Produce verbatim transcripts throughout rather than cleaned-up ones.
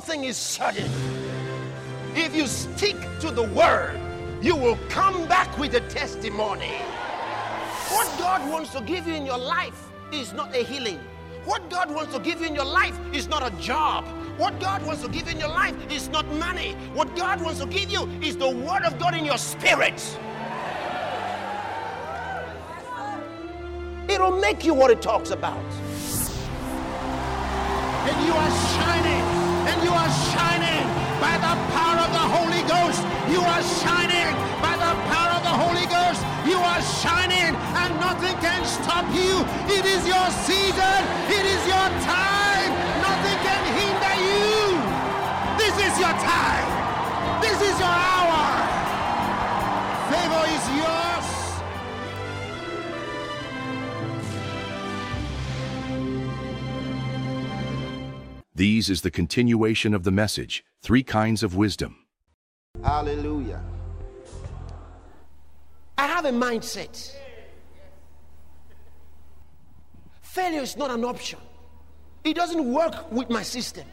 thing is certain. If you stick to the word, you will come back with a testimony. What God wants to give you in your life is not a healing. What God wants to give you in your life is not a job. What God wants to give you in your life is not money. What God wants to give you is the word of God in your spirit. It'll make you what it talks about. And you are shining, and you are shining by the power of the Holy Ghost. You are shining by the power of the Holy Ghost. You are shining, and nothing can stop you. It is your season. It is your time. Nothing can hinder you. This is your time. This is your hour. Favor is yours. These is the continuation of the message, Three Kinds of Wisdom. Hallelujah. I have a mindset. Failure is not an option. It doesn't work with my system.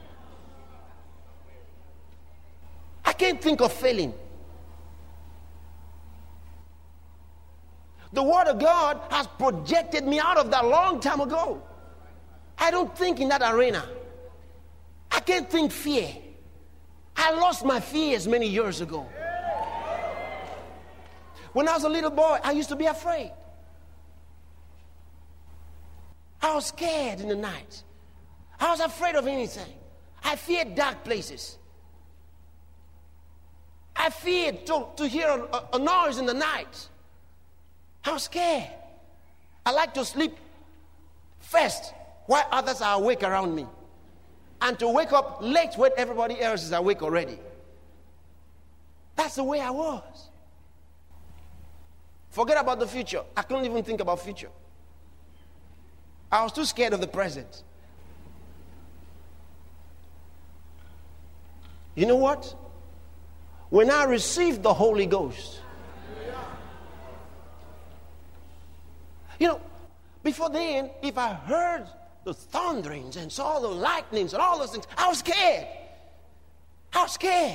I can't think of failing. The Word of God has projected me out of that long time ago. I don't think in that arena. I can't think fear. I lost my fears many years ago. When I was a little boy, I used to be afraid. I was scared in the night. I was afraid of anything. I feared dark places. I feared to, to hear a, a noise in the night. I was scared. I like to sleep first while others are awake around me, and to wake up late when everybody else is awake already. That's the way I was. Forget about the future. I couldn't even think about future. I was too scared of the present. You know what? When I received the Holy Ghost, you know, before then, if I heard the thunderings and saw the lightnings and all those things, I was scared. I was scared.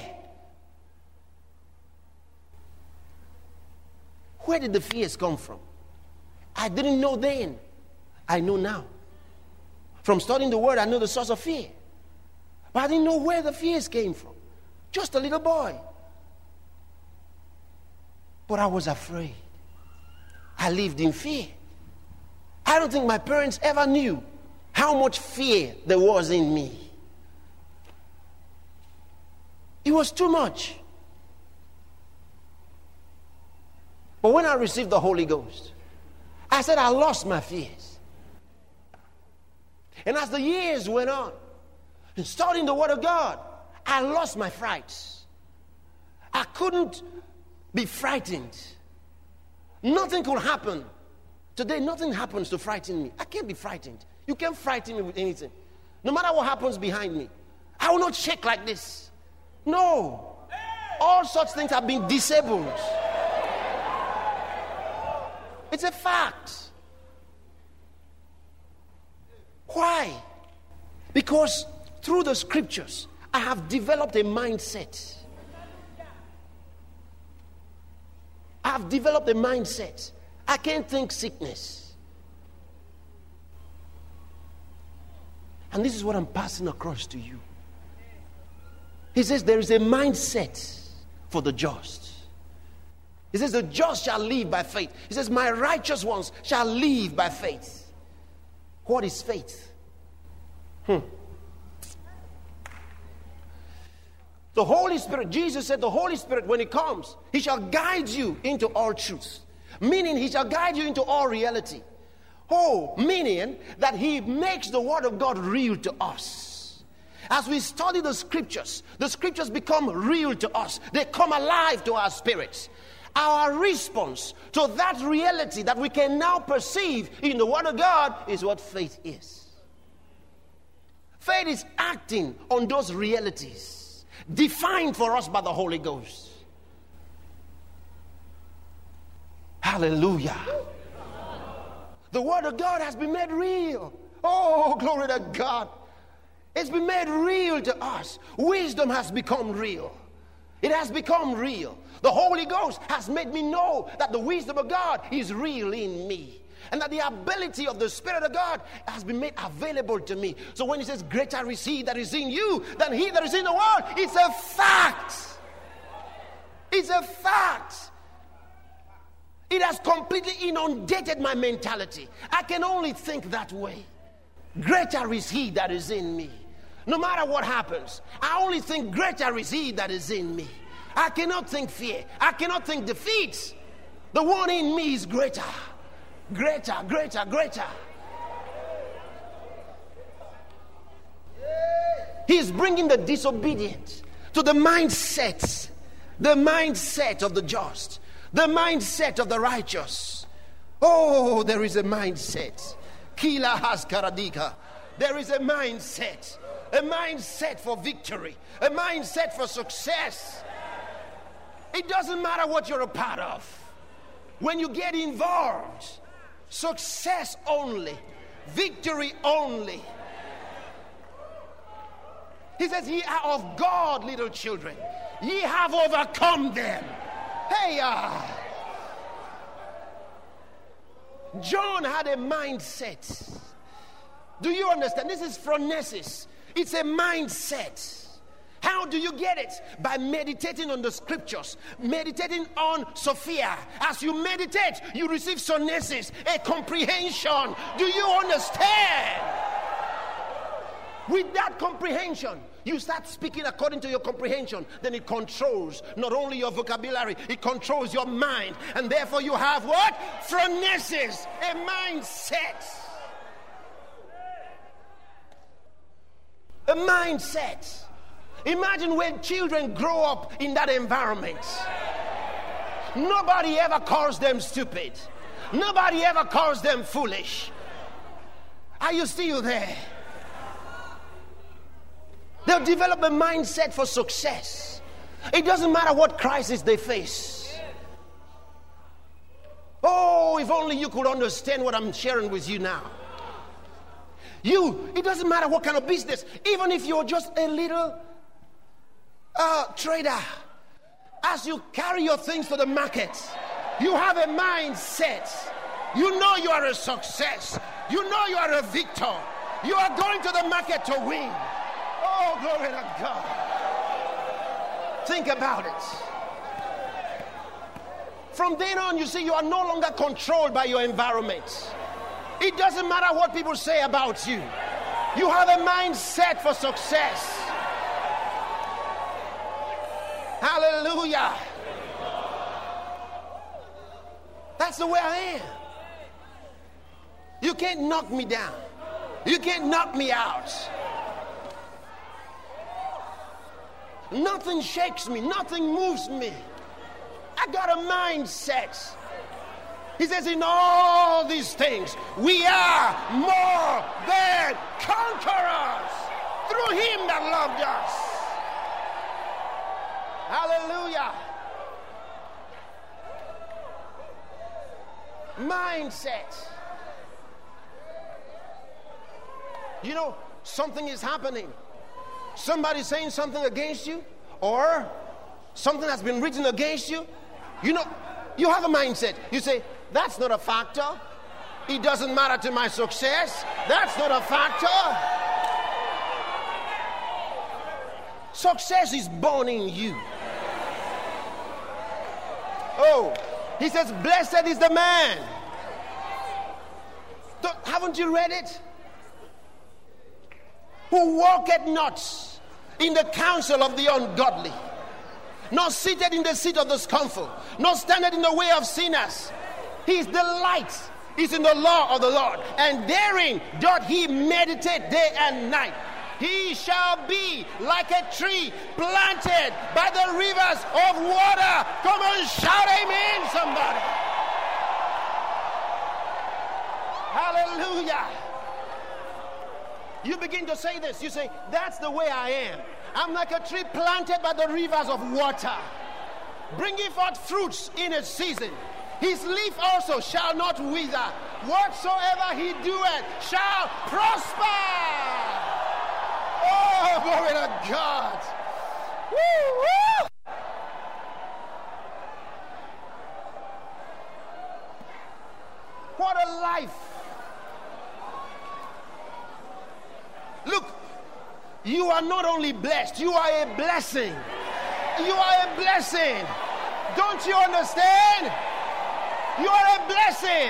Where did the fears come from? I didn't know then. I know now. From studying the word, I know the source of fear. But I didn't know where the fears came from. Just a little boy. But I was afraid. I lived in fear. I don't think my parents ever knew how much fear there was in me. It was too much. But when I received the Holy Ghost, I said I lost my fears. And as the years went on, and studying the Word of God, I lost my frights. I couldn't be frightened. Nothing could happen. Today, nothing happens to frighten me. I can't be frightened. You can't frighten me with anything. No matter what happens behind me, I will not shake like this. No. All such things have been disabled. It's a fact. Why? Because through the scriptures, I have developed a mindset. I have developed a mindset. I can't think sickness. And this is what I'm passing across to you. He says there is a mindset for the just. He says the just shall live by faith. He says my righteous ones shall live by faith. What is faith? Hmm. The Holy Spirit, Jesus said the Holy Spirit, when He comes, He shall guide you into all truth. Meaning He shall guide you into all reality. Oh, meaning that He makes the Word of God real to us. As we study the scriptures, the scriptures become real to us. They come alive to our spirits. Our response to that reality that we can now perceive in the Word of God is what faith is. Faith is acting on those realities defined for us by the Holy Ghost. Hallelujah. The Word of God has been made real. Oh, glory to God. It's been made real to us. Wisdom has become real. It has become real. The Holy Ghost has made me know that the wisdom of God is real in me. And that the ability of the Spirit of God has been made available to me. So when he says, greater is he that is in you than he that is in the world, it's a fact. It's a fact. It has completely inundated my mentality. I can only think that way. Greater is he that is in me. No matter what happens, I only think greater is he that is in me. I cannot think fear. I cannot think defeat. The one in me is greater. Greater, greater, greater. He's bringing the disobedient to the mindset, the mindset of the just, the mindset of the righteous. Oh, there is a mindset. Kila has karadika. There is a mindset, a mindset for victory, a mindset for success. It doesn't matter what you're a part of. When you get involved, success only, victory only. He says, ye are of God, little children. Ye have overcome them. Hey, uh, John had a mindset. Do you understand? This is phronesis. It's a mindset. How do you get it? By meditating on the scriptures, meditating on Sophia. As you meditate, you receive sonesis, a comprehension. Do you understand? With that comprehension, you start speaking according to your comprehension. Then it controls not only your vocabulary, it controls your mind. And therefore you have what? Phronesis, a mindset. A mindset. Imagine when children grow up in that environment. Nobody ever calls them stupid. Nobody ever calls them foolish. Are you still there? They'll develop a mindset for success. It doesn't matter what crisis they face. Oh, if only you could understand what I'm sharing with you now. You, it doesn't matter what kind of business, even if you're just a little uh, trader, as you carry your things to the market, you have a mindset. You know you are a success. You know you are a victor. You are going to the market to win. Oh, glory to God. Think about it. From then on, you see, you are no longer controlled by your environment. It doesn't matter what people say about you. You have a mindset for success. Hallelujah. That's the way I am. You can't knock me down. You can't knock me out. Nothing shakes me. Nothing moves me. I got a mindset. He says, in all these things, we are more than conquerors through him that loved us. Hallelujah. Mindset. You know, something is happening. Somebody's saying something against you, or something has been written against you. You know, you have a mindset. You say, that's not a factor. It doesn't matter to my success. That's not a factor. Success is born in you. Oh, he says, blessed is the man. Don't, haven't you read it? Who walketh not in the counsel of the ungodly, nor seated in the seat of the scornful, nor standeth in the way of sinners. His delight is in the law of the Lord, and therein doth he meditate day and night. He shall be like a tree planted by the rivers of water. Come on, shout amen, somebody. Hallelujah. You begin to say this. You say, that's the way I am. I'm like a tree planted by the rivers of water, bringing forth fruits in its season. His leaf also shall not wither. Whatsoever he doeth shall prosper. Oh, glory to God. Woo, woo. What a life. Look, you are not only blessed, you are a blessing. You are a blessing. Don't you understand? You are a blessing.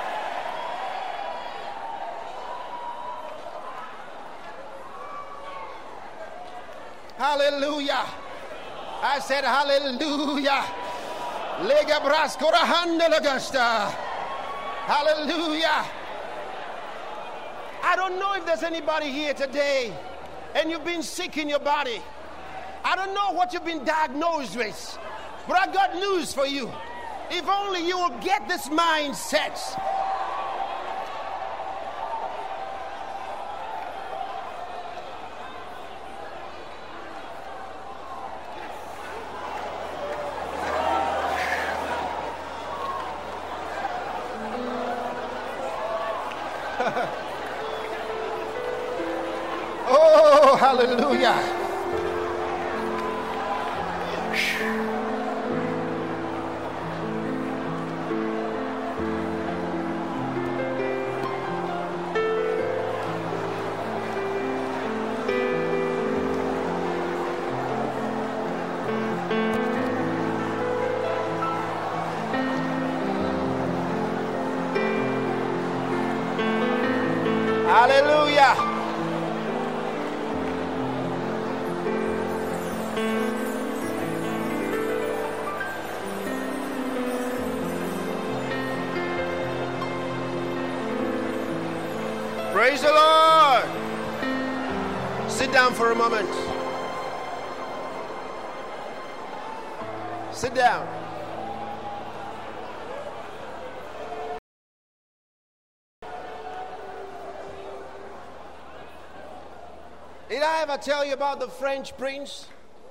Hallelujah. I said hallelujah. Lega braskora handelagasta. Hallelujah. I don't know if there's anybody here today and you've been sick in your body. I don't know what you've been diagnosed with, but I got news for you. If only you will get this mindset. Oh, hallelujah. Hallelujah. Praise the Lord. Sit down for a moment. Sit down. Did I ever tell you about the French prince?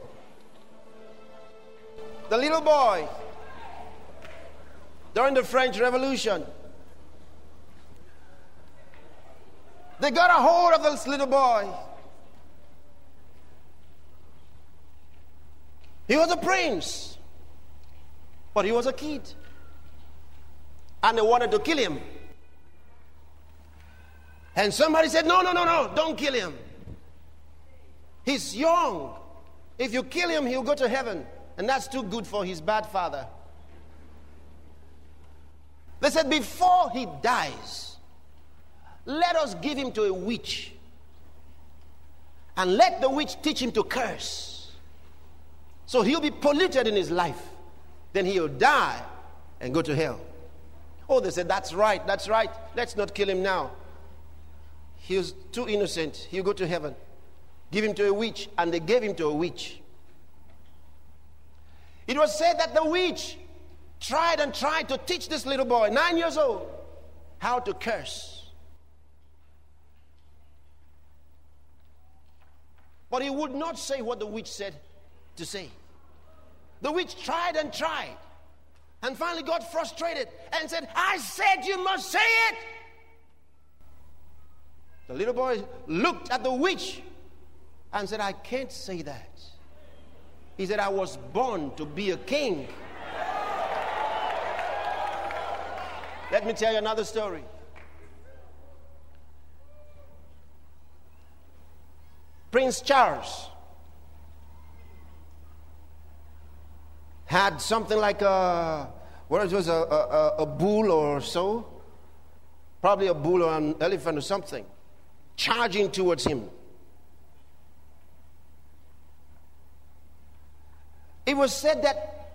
The little boy during the French Revolution. They got a hold of this little boy. He was a prince, but he was a kid. And they wanted to kill him. And somebody said, no, no, no, no, don't kill him. He's young. If you kill him, he'll go to heaven. And that's too good for his bad father. They said, before he dies, let us give him to a witch. And let the witch teach him to curse. So he'll be polluted in his life. Then he'll die and go to hell. Oh, they said, that's right, that's right. Let's not kill him now. He was too innocent. He'll go to heaven. Give him to a witch, and they gave him to a witch. It was said that the witch tried and tried to teach this little boy, nine years old, how to curse. But he would not say what the witch said to say. The witch tried and tried, and finally got frustrated and said, I said you must say it. The little boy looked at the witch and said, I can't say that. He said, I was born to be a king. Let me tell you another story. Prince Charles had something like a, what it was, a, a, a bull or so, probably a bull or an elephant or something, charging towards him. It was said that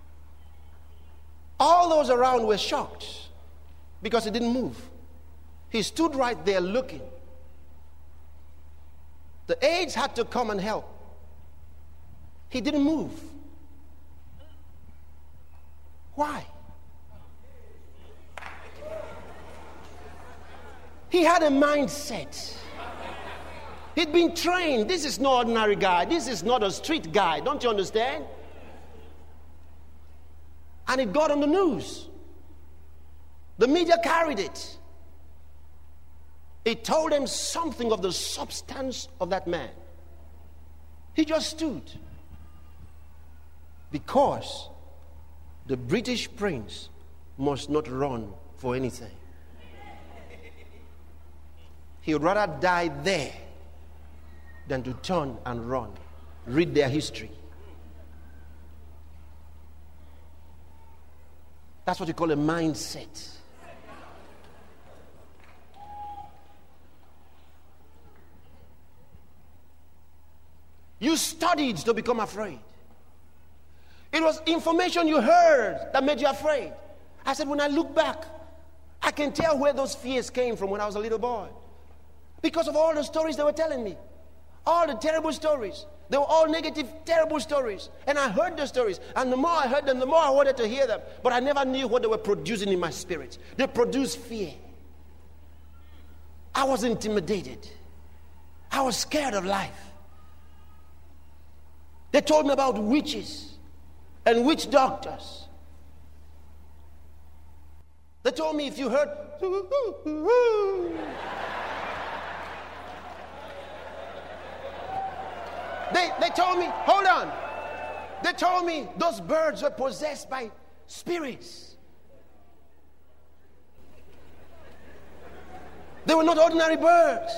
all those around were shocked because he didn't move. He stood right there looking. The aides had to come and help. He didn't move. Why? He had a mindset. He'd been trained. This is no ordinary guy. This is not a street guy. Don't you understand? And it got on the news. The media carried it. It told them something of the substance of that man. He just stood. Because the British prince must not run for anything. He would rather die there than to turn and run. Read their history. That's what you call a mindset. You studied to become afraid. It was information you heard that made you afraid. I said, when I look back, I can tell where those fears came from when I was a little boy. Because of all the stories they were telling me. All the terrible stories. They were all negative, terrible stories. And I heard the stories. And the more I heard them, the more I wanted to hear them. But I never knew what they were producing in my spirit. They produced fear. I was intimidated. I was scared of life. They told me about witches and witch doctors. They told me if you heard they, they told me, hold on. They told me those birds were possessed by spirits. They were not ordinary birds.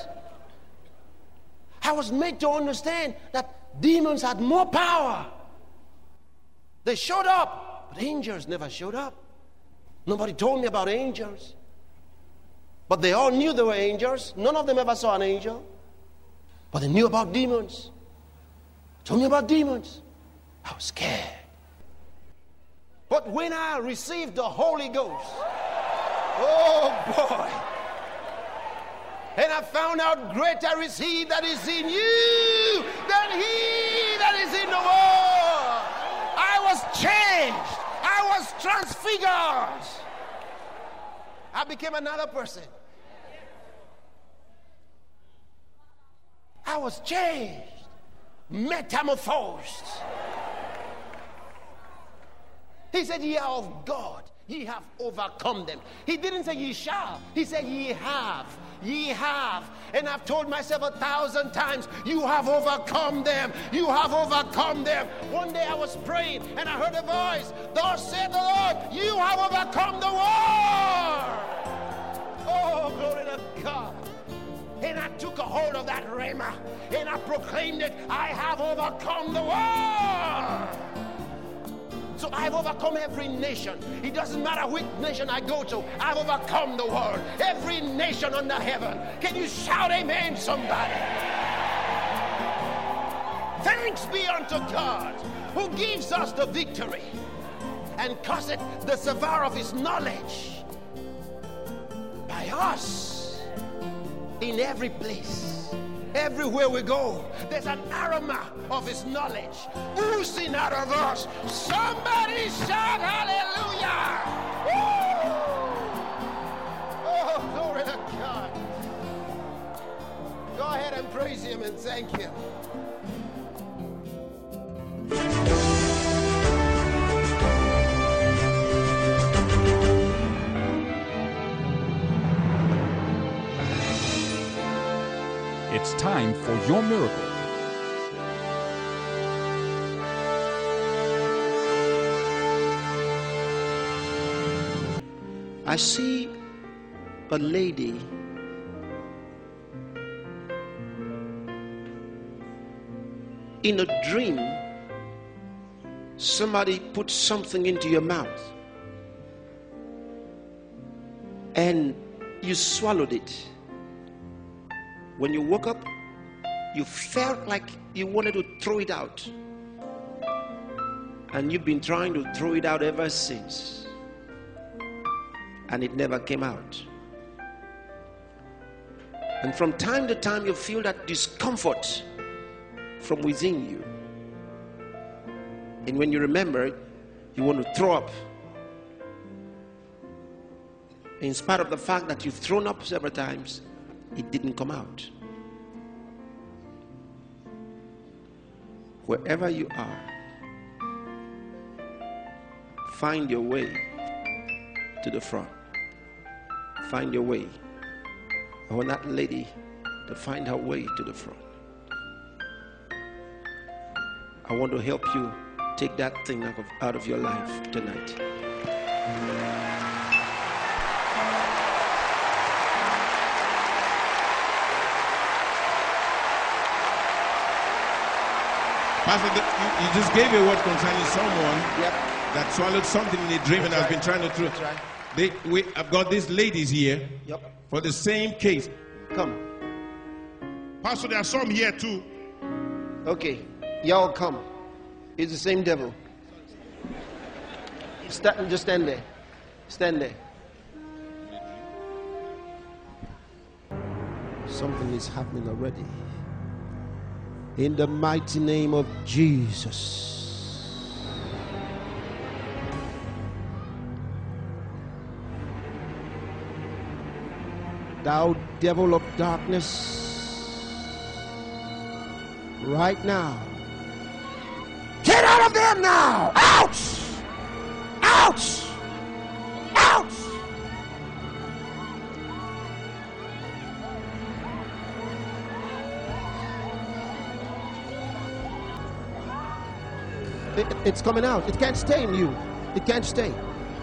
I was made to understand that demons had more power. They showed up, but angels never showed up. Nobody told me about angels. But they all knew they were angels. None of them ever saw an angel. But they knew about demons. Told me about demons. I was scared. But when I received the Holy Ghost, oh boy, and I found out greater is He that is in you than he that is in the world. I was changed. I was transfigured. I became another person. I was changed, metamorphosed. He said, ye are of God. Ye have overcome them. He didn't say ye shall. He said ye have. Ye have. And I've told myself a thousand times, you have overcome them. You have overcome them. One day I was praying and I heard a voice. Thus said the Lord, you have overcome the world. Oh, glory to God. And I took a hold of that rhema and I proclaimed it. I have overcome the world. So I've overcome every nation. It doesn't matter which nation I go to. I've overcome the world. Every nation under heaven. Can you shout amen, somebody? Thanks be unto God who gives us the victory and causeth the savor of his knowledge by us in every place. Everywhere we go, there's an aroma of his knowledge oozing out of us. Somebody shout hallelujah! Woo! Oh, glory to God. Go ahead and praise him and thank him. It's time for your miracle. I see a lady in a dream. Somebody put something into your mouth and you swallowed it. When you woke up, you felt like you wanted to throw it out. And you've been trying to throw it out ever since. And it never came out. And from time to time, you feel that discomfort from within you. And when you remember it, you want to throw up. In spite of the fact that you've thrown up several times, it didn't come out. Wherever you are, find your way to the front. Find your way. I want that lady to find her way to the front. I want to help you take that thing out of, out of your life tonight. Pastor, you, you just gave a word concerning someone Yep. that swallowed something in a dream and That's has been right. trying to throw. That's right. They, we, I've got these ladies here Yep. for the same case. Come. Pastor, there are some here too. Okay. Y'all come. It's the same devil. Stand, just stand there. Stand there. Something is happening already. In the mighty name of Jesus. Thou devil of darkness, right now, get out of there now! Out! Out! Out! It, it's coming out. It can't stay in you. It can't stay.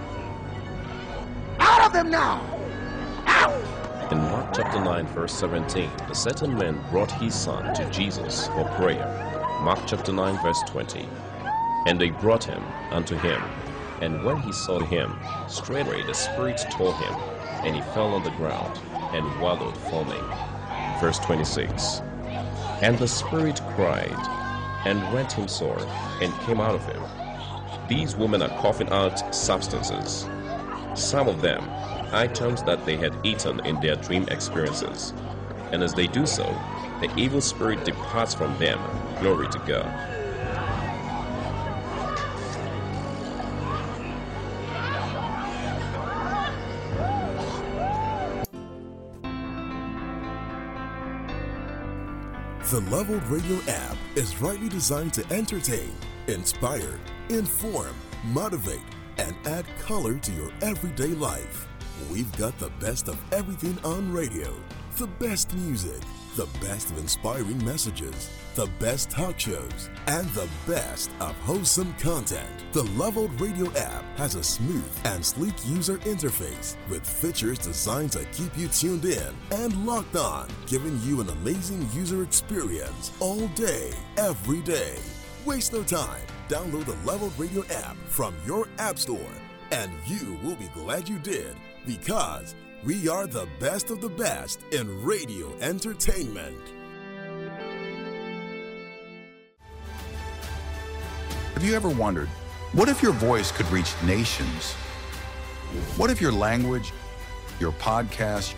Out of them now! Out! In Mark chapter nine, verse seventeen, a certain man brought his son to Jesus for prayer. Mark chapter nine, verse twenty. And they brought him unto him. And when he saw him, straightway the Spirit tore him, and he fell on the ground, and wallowed foaming. Verse twenty-six. And the Spirit cried, and rent him sore, and came out of him. These women are coughing out substances, some of them items that they had eaten in their dream experiences. And as they do so, the evil spirit departs from them. Glory to God. The Leveled Radio app is rightly designed to entertain, inspire, inform, motivate, and add color to your everyday life. We've got the best of everything on radio, the best music, the best of inspiring messages, the best talk shows, and the best of wholesome content. The Leveled Radio app has a smooth and sleek user interface with features designed to keep you tuned in and locked on, giving you an amazing user experience all day, every day. Waste no time. Download the Leveled Radio app from your app store, and you will be glad you did, because we are the best of the best in radio entertainment. Have you ever wondered, what if your voice could reach nations? What if your language, your podcast,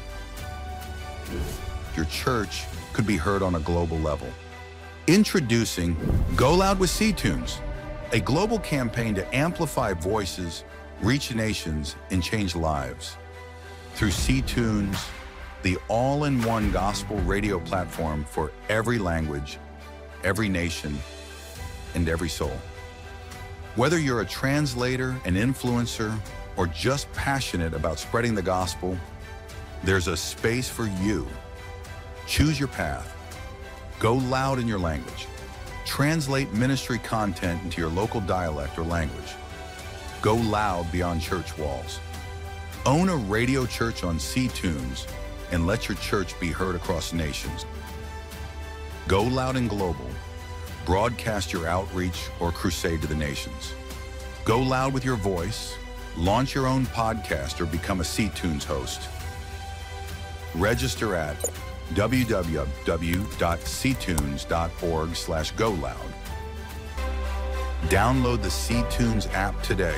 your church could be heard on a global level? Introducing Go Loud with C-Tunes, a global campaign to amplify voices, reach nations, and change lives. Through C-Tunes, the all-in-one gospel radio platform for every language, every nation, and every soul. Whether you're a translator, an influencer, or just passionate about spreading the gospel, there's a space for you. Choose your path. Go loud in your language. Translate ministry content into your local dialect or language. Go loud beyond church walls. Own a radio church on C-Tunes and let your church be heard across nations. Go loud and global. Broadcast your outreach or crusade to the nations. Go loud with your voice. Launch your own podcast or become a C-Tunes host. Register at w w w dot c tunes dot org slash go loud. Download the C-Tunes app today.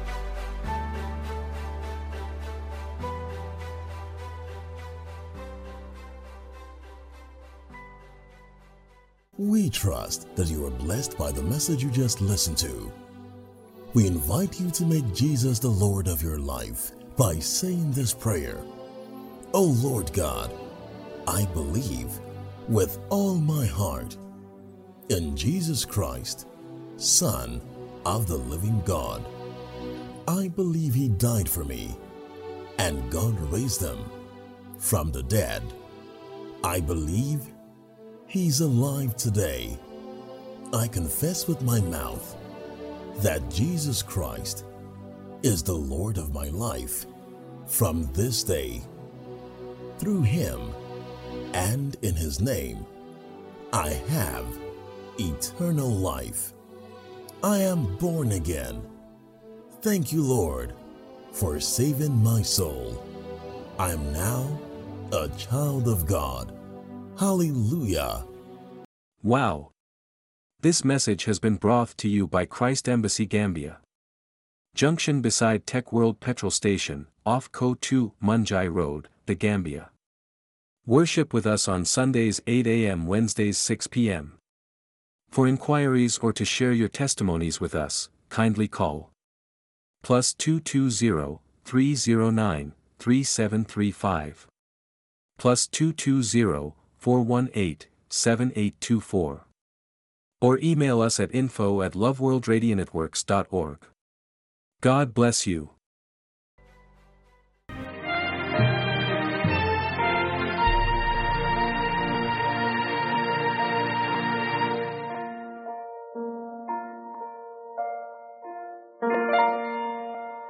We trust that you are blessed by the message you just listened to. We invite you to make Jesus the Lord of your life by saying this prayer. O Lord God, I believe with all my heart in Jesus Christ, Son of the living God. I believe He died for me and God raised Him from the dead. I believe He's alive today I confess with my mouth that Jesus Christ is the Lord of my life from this day. Through him and in his name, I have eternal life. I am born again. Thank you, Lord, for saving my soul. I am now a child of God. Hallelujah. Wow. This message has been brought to you by Christ Embassy Gambia. Junction beside Tech World Petrol Station, off Ko two Munjai Road, The Gambia. Worship with us on Sundays eight a m Wednesdays six p m For inquiries or to share your testimonies with us, kindly call plus two two zero, three zero nine, three seven three five plus two two zero, four one eight, seven eight two four or email us at info at loveworldradionetworks dot org. God bless you.